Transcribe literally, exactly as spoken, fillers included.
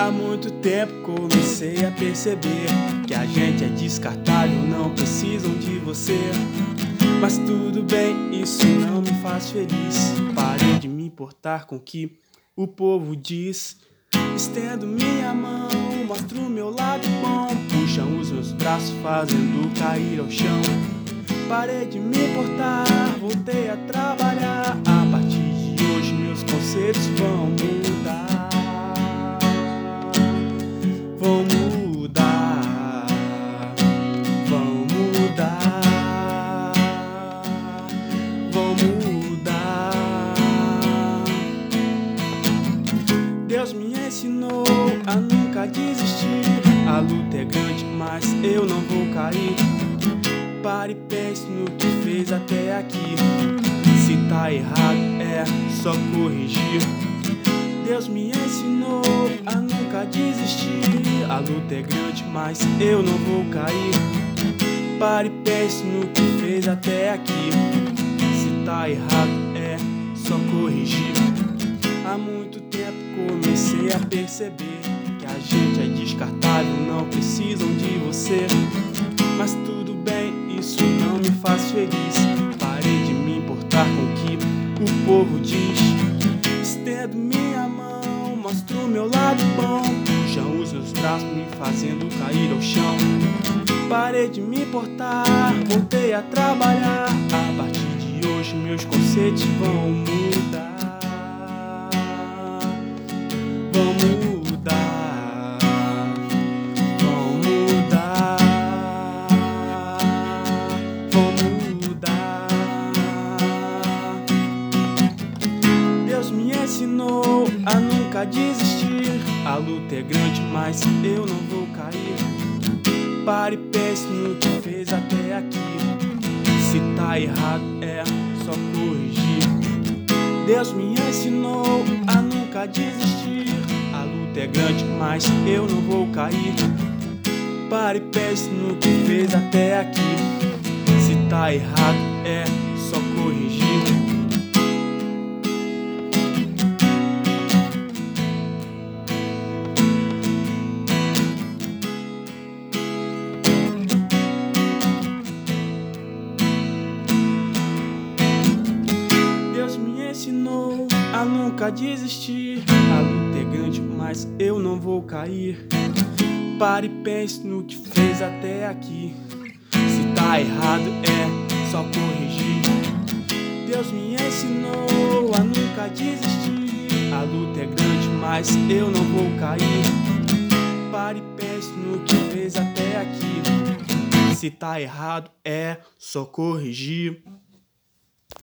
Há muito tempo comecei a perceber que a gente é descartável, não precisam de você. Mas tudo bem, isso não me faz feliz. Parei de me importar com o que o povo diz. Estendo minha mão, mostro o meu lado bom. Puxam os meus braços fazendo cair ao chão. Parei de me importar, voltei a trabalhar. A partir de hoje meus conceitos vão mudar. Vão mudar, vão mudar, vão mudar. Deus me ensinou a nunca desistir. A luta é grande, mas eu não vou cair. Pare e pense no que fez até aqui. Se tá errado, é só corrigir. Deus me ensinou a nunca desistir. A luta é grande, mas eu não vou cair. Pare e pense no que fez até aqui. Se tá errado, é só corrigir. Há muito tempo comecei a perceber que a gente é descartável, não precisam de você. Mas tudo bem, isso não me faz feliz. Parei de me importar com o que o povo diz. Estendo minha mão, mostro o meu lado bom. Puxam os meus braços me fazendo cair ao chão. Parei de me importar, voltei a trabalhar. A partir de hoje meus conceitos vão mudar. Vão mudar, vão mudar, vão mudar. Deus me ensinou a nunca desistir. A luta é grande, mas eu não vou cair. Pare e pense no que fez até aqui. Se tá errado, é só corrigir. Deus me ensinou a nunca desistir. A luta é grande, mas eu não vou cair. Pare e pense no que fez até aqui. Se tá errado, é só corrigir. Deus me ensinou a nunca desistir. A luta é grande, mas eu não vou cair. Pare e pense no que fez até aqui. Se tá errado, é só corrigir. Deus me ensinou a nunca desistir. A luta é grande, mas eu não vou cair. Pare e pense no que fez até aqui. Se tá errado, é só corrigir.